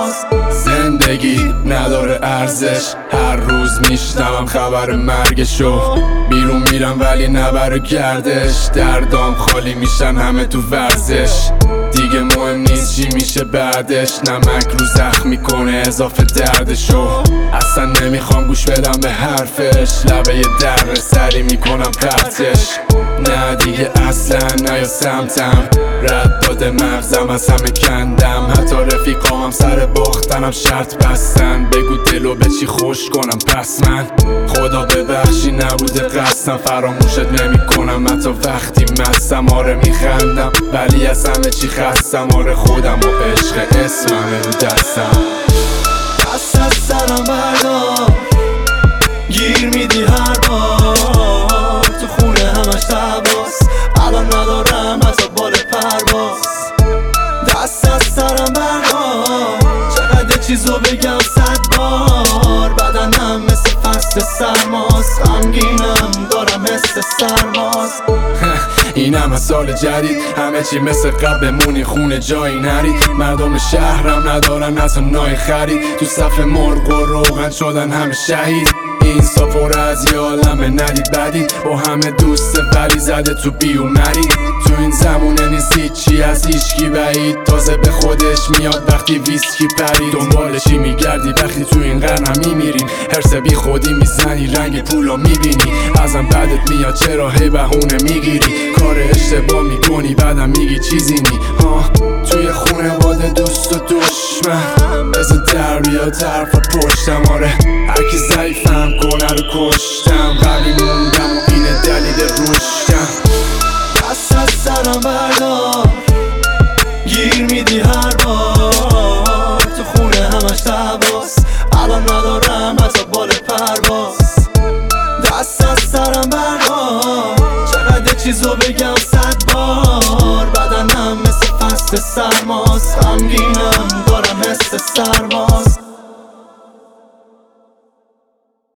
سرماز. زندگی نداره ارزش، هر روز میشنوم خبر مرگشو. بیرون میرم ولی نبره گردش، دردام خالی میشن همه تو ورزش. دیگه مهم نیست چی میشه بعدش، نمک رو زخم میکنه اضافه دردشو. اصلا نمیخوام گوش بدم به حرفش، لبه یه در سری میکنم پرتش. نه دیگه اصلا نه یا سمتم، رد داده مغزم از همه کندم. حتی رفیقامم سر باختنم شرط بستن، بگو دلو به چی خوش کنم پس من. خدا ببخشی نبوده قصدم، فراموشت نمی کنم حتی وقتی مستم. آره میخندم ولی از همه چی خستم، آره خودم و عشق اسمم رو دستم. دست از سرم بردار، گیر میدی هر بار. تو خونه همش تباس، الان ندارم حتی بال پرواز. دست از سرم بردار، چقدر چیزو بگم 100 بار. بدنم مثل فصل سرماز، غمگینم دارم مثل سرماز. اینم از سال جدید، همه چی مثل قبل بمونی خونه جایی نرید. مردم شهرم ندارن حتی نای خرید، تو صف مرغ و روغن شدن همه شهید. این سافر از یه عالمه ندید بدید، با همه دوست ولی زده تو بیو مرید. تو این زمونه نیست هیچی از هیچکی بعید، تازه به خودش میاد وقتی ویسکی پرید. دنبالشی میگردی وقتی تو این قرنم میمیرین، حرس بی خودی میزنی رنگ پولو میبینی. ازم بدت میاد چرا هی بهونه میگیری، کار اشتباه میکنی بعدم میگی چیزی نی. توی خونه باده دوست و دشمن، بزن در بیاد طرف پشتم. آره هرکی ضعیفم کنه رو کشتم، قوی موندم و اینه دلیل رشدم. دست از سرم بردار، گیر میدی هر بار. تو خونه همش تباس، الان ندارم حتی بال پرواز. دست از سرم بردار، چقدر چیزو بگم 100 بار. بدنم مثل فصل سرماز، غمگینم دارم مثل سرماز.